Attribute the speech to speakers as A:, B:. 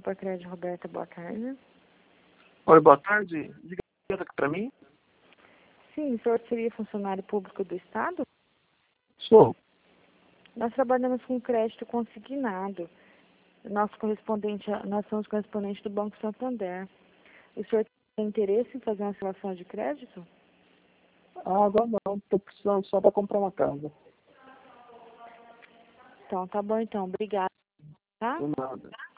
A: Copa Crédito, Roberta, boa tarde.
B: Oi, boa tarde. Diga aqui para mim.
A: Sim, o senhor seria funcionário público do Estado?
B: Sou.
A: Nós trabalhamos com crédito consignado. Nós somos correspondentes do Banco Santander. O senhor tem interesse em fazer uma relação de crédito?
B: Ah, agora não. Estou precisando só para comprar uma casa.
A: Então, tá bom então. Obrigada. Tá?
B: De nada.